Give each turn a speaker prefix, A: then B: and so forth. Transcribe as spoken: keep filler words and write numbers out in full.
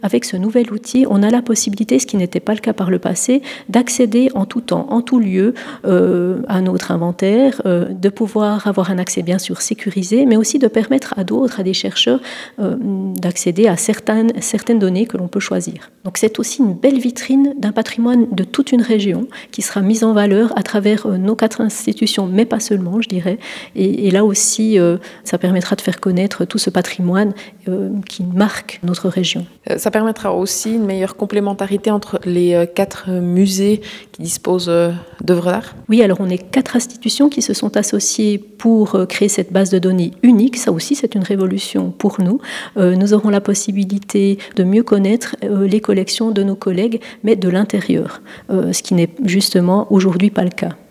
A: Avec ce nouvel outil, on a la possibilité, ce qui n'était pas le cas par le passé, d'accéder en tout temps, en tout lieu euh, à notre inventaire, euh, de pouvoir avoir un accès bien sûr sécurisé, mais aussi de permettre à d'autres, à des chercheurs, euh, d'accéder à certaines, certaines données que l'on peut choisir. Donc c'est aussi une belle vitrine d'un patrimoine de toute une région qui sera mise en valeur à travers euh, nos quatre institutions, mais pas seulement, je dirais. Et, et là aussi, euh, ça permettra de faire connaître tout ce patrimoine euh, qui marque notre région.
B: Ça permettra aussi une meilleure complémentarité entre les quatre musées qui disposent d'œuvres d'art.
A: Oui, alors on est quatre institutions qui se sont associées pour créer cette base de données unique. Ça aussi, c'est une révolution pour nous. Euh, nous aurons la possibilité de mieux connaître euh, les collections de nos collègues, mais de l'intérieur, euh, ce qui n'est justement aujourd'hui pas le cas.